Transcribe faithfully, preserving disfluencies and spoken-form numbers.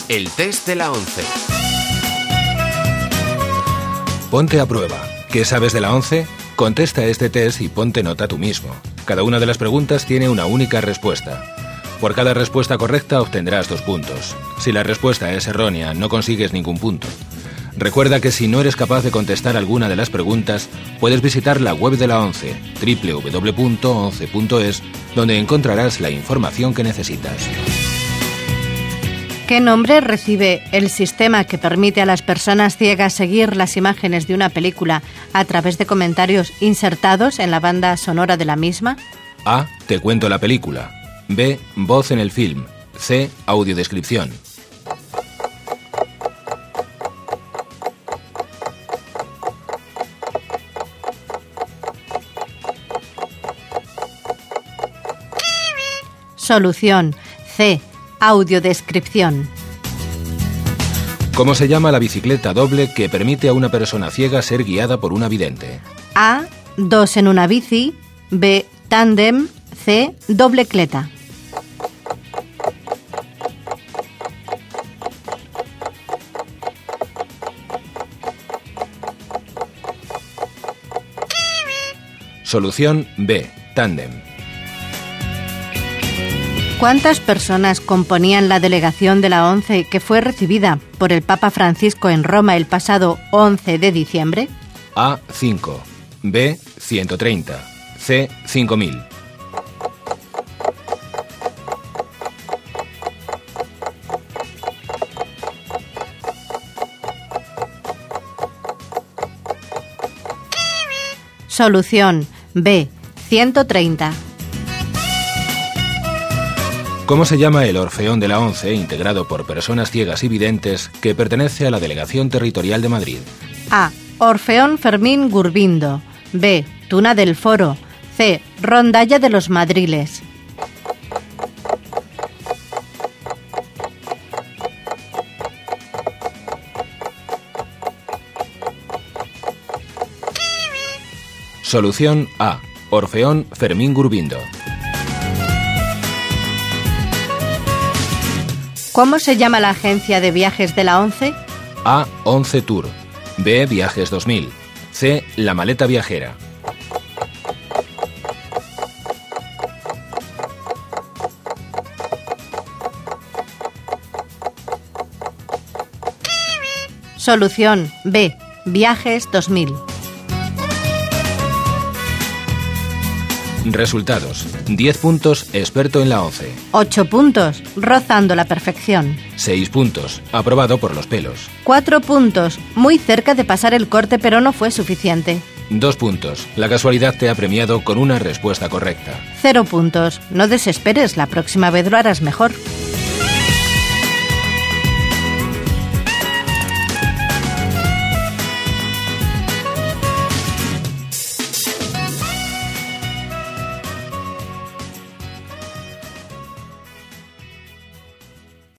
El test de la once. Ponte a prueba. ¿Qué sabes de la once? Contesta este test y ponte nota tú mismo. Cada una de las preguntas tiene una única respuesta. Por cada respuesta correcta obtendrás dos puntos. Si la respuesta es errónea, no consigues ningún punto. Recuerda que si no eres capaz de contestar alguna de las preguntas, puedes visitar la web de la ONCE, doble u doble u doble u punto once punto es, donde encontrarás la información que necesitas. ¿Qué nombre recibe el sistema que permite a las personas ciegas seguir las imágenes de una película a través de comentarios insertados en la banda sonora de la misma? A. Te cuento la película. B. Voz en el film. C. Audiodescripción. Solución. C. Audiodescripción. ¿Cómo se llama la bicicleta doble que permite a una persona ciega ser guiada por una vidente? A. Dos en una bici. B. Tándem. C. Doblecleta. Solución B. Tándem. ¿Cuántas personas componían la delegación de la ONCE que fue recibida por el Papa Francisco en Roma el pasado once de diciembre? A. cinco. B. ciento treinta. C. cinco mil. Solución B. ciento treinta. ¿Cómo se llama el Orfeón de la ONCE, integrado por personas ciegas y videntes, que pertenece a la Delegación Territorial de Madrid? A. Orfeón Fermín Gurbindo. B. Tuna del Foro. C. Rondalla de los Madriles. Solución A. Orfeón Fermín Gurbindo. ¿Cómo se llama la agencia de viajes de la ONCE? A. ONCE Tour. B. Viajes dos mil. C. La Maleta Viajera. Solución B. Viajes dos mil. Resultados. diez puntos, experto en la ONCE. ocho puntos, rozando la perfección. seis puntos, aprobado por los pelos. cuatro puntos, muy cerca de pasar el corte pero no fue suficiente. dos puntos, la casualidad te ha premiado con una respuesta correcta. cero puntos, no desesperes, la próxima vez lo harás mejor.